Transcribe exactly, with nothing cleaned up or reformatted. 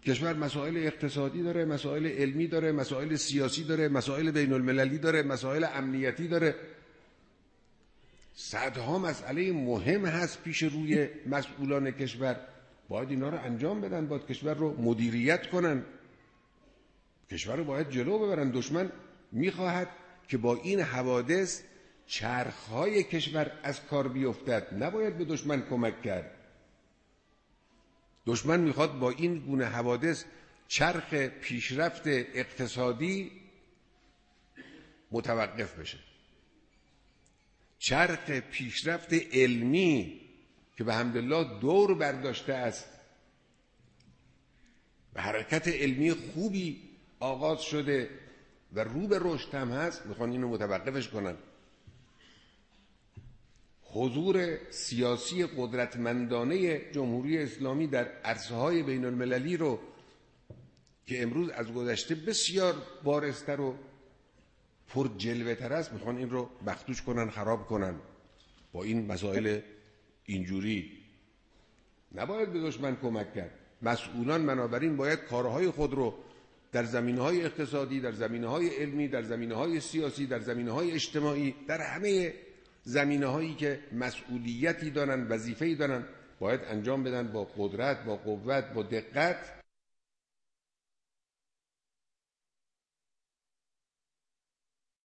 کشور مسائل اقتصادی داره، مسائل علمی داره، مسائل سیاسی داره، مسائل بین المللی داره، مسائل امنیتی داره. صدها مسئله مهم هست پیش روی مسئولان کشور. باید اینا رو انجام بدن، باید کشور رو مدیریت کنن، کشور رو باید جلو ببرن. دشمن میخواهد که با این حوادث چرخهای کشور از کار بیفتد، نباید به دشمن کمک کرد. دشمن میخواد با این گونه حوادث چرخ پیشرفت اقتصادی متوقف بشه. چرخ پیشرفت علمی که به حمدالله دور برداشته است و حرکت علمی خوبی آغاز شده و رو به رشد هم هست، میخوان اینو متوقفش کنن. حضور سیاسی قدرتمندانه جمهوری اسلامی در عرصه‌های بین المللی رو که امروز از گذشته بسیار بارزتر و پر جلوه تر است، میخوان این رو مخدوش کنن، خراب کنن. با این مسائل اینجوری نباید به دشمن کمک کرد. مسئولان بنابراین باید کارهای خود رو در زمینه‌های اقتصادی، در زمینه‌های علمی، در زمینه‌های سیاسی، در زمینه‌های اجتماعی، در همه زمینه‌هایی که مسئولیتی دارن، وظیفه‌ای دارن، باید انجام بدن با قدرت، با قوت، با دقت